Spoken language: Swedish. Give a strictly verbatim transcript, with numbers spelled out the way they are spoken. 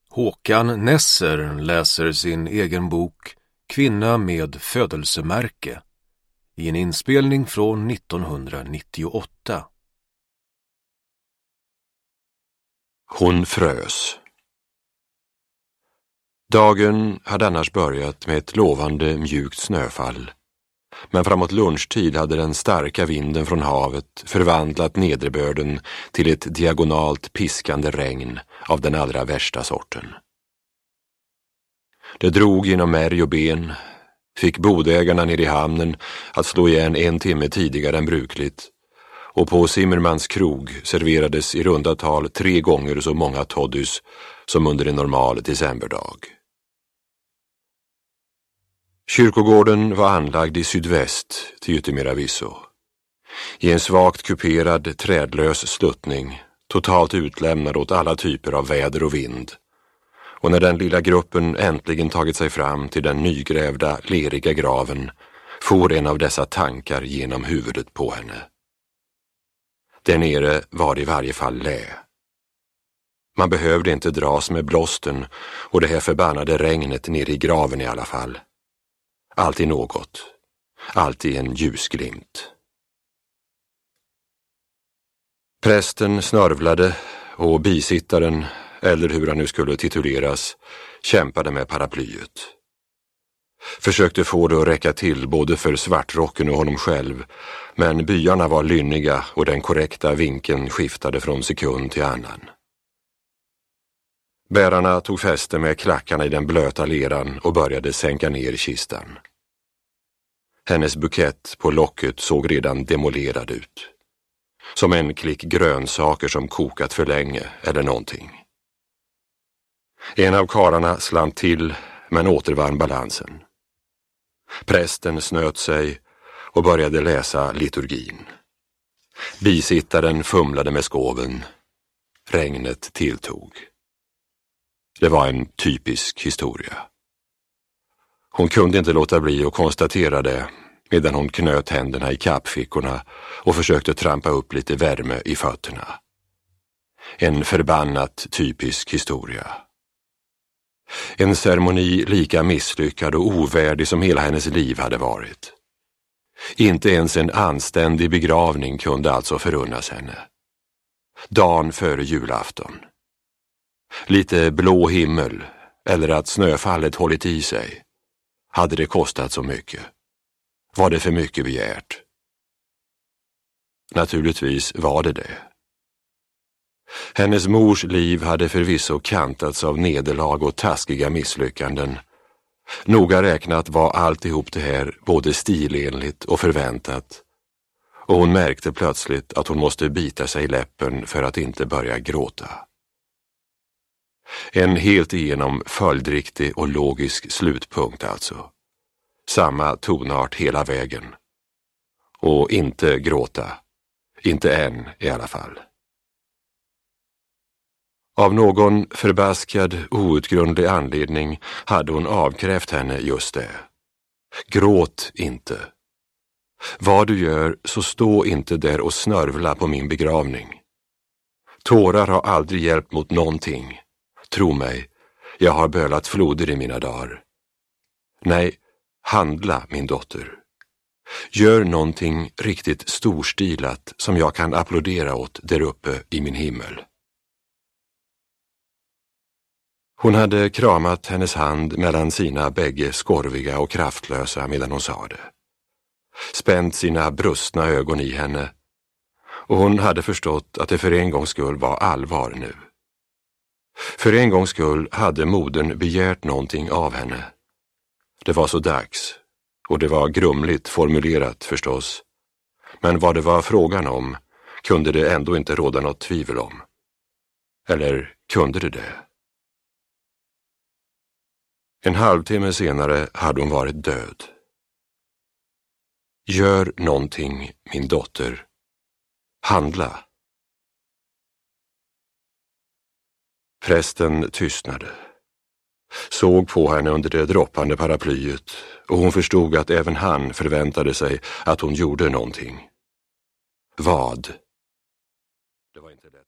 Håkan Nesser läser sin egen bok Kvinna med födelsemärke i en inspelning från nittonhundranittioåtta. Hon frös. Dagen hade annars börjat med ett lovande mjukt snöfall, men framåt lunchtid hade den starka vinden från havet förvandlat nederbörden till ett diagonalt piskande regn av den allra värsta sorten. Det drog genom märg och ben, fick bodägarna nere i hamnen att slå igen en timme tidigare än brukligt, och på Zimmermans krog serverades i runda tal tre gånger så många toddys som under en normal decemberdag. Kyrkogården var anlagd i sydväst till yttermera visso. I en svagt kuperad, trädlös sluttning, totalt utlämnad åt alla typer av väder och vind. Och när den lilla gruppen äntligen tagit sig fram till den nygrävda, leriga graven, for en av dessa tankar genom huvudet på henne. Där nere var i varje fall lä. Man behövde inte dras med blåsten och det här förbannade regnet nere i graven i alla fall. Alltid något. Alltid en ljusglimt. Prästen snörvlade och bisittaren, eller hur han nu skulle tituleras, kämpade med paraplyet. Försökte få det att räcka till både för svartrocken och honom själv, men byarna var lynniga och den korrekta vinkeln skiftade från sekund till annan. Bärarna tog fäste med klackarna i den blöta leran och började sänka ner kistan. Hennes bukett på locket såg redan demolerad ut. Som en klick grönsaker som kokat för länge eller någonting. En av karlarna slant till men återvann balansen. Prästen snöt sig och började läsa liturgin. Bisittaren fumlade med skåven. Regnet tilltog. Det var en typisk historia. Hon kunde inte låta bli att konstatera det medan hon knöt händerna i kappfickorna och försökte trampa upp lite värme i fötterna. En förbannat typisk historia. En ceremoni lika misslyckad och ovärdig som hela hennes liv hade varit. Inte ens en anständig begravning kunde alltså förunnas henne. Dagen före julafton. Lite blå himmel, eller att snöfallet hållit i sig. Hade det kostat så mycket? Var det för mycket begärt? Naturligtvis var det det. Hennes mors liv hade förvisso kantats av nederlag och taskiga misslyckanden. Noga räknat var alltihop det här både stilenligt och förväntat. Och hon märkte plötsligt att hon måste bita sig i läppen för att inte börja gråta. En helt igenom följdriktig och logisk slutpunkt alltså. Samma tonart hela vägen. Och inte gråta. Inte än i alla fall. Av någon förbaskad, outgrundlig anledning hade hon avkrävt henne just det. Gråt inte. Vad du gör så stå inte där och snörvla på min begravning. Tårar har aldrig hjälpt mot någonting. Tro mig, jag har bölat floder i mina dagar. Nej, handla min dotter. Gör någonting riktigt storstilat som jag kan applådera åt där uppe i min himmel. Hon hade kramat hennes hand mellan sina bägge skorviga och kraftlösa medan hon sa det. Spänt sina brustna ögon i henne. Och hon hade förstått att det för en gångs skull var allvar nu. För en gångs skull hade modern begärt någonting av henne. Det var så dags, och det var grumligt formulerat förstås. Men vad det var frågan om kunde det ändå inte råda något tvivel om. Eller kunde det det? En halvtimme senare hade hon varit död. Gör någonting, min dotter. Handla. Prästen tystnade. Såg på henne under det droppande paraplyet och hon förstod att även han förväntade sig att hon gjorde någonting. Vad? Det var inte lätt.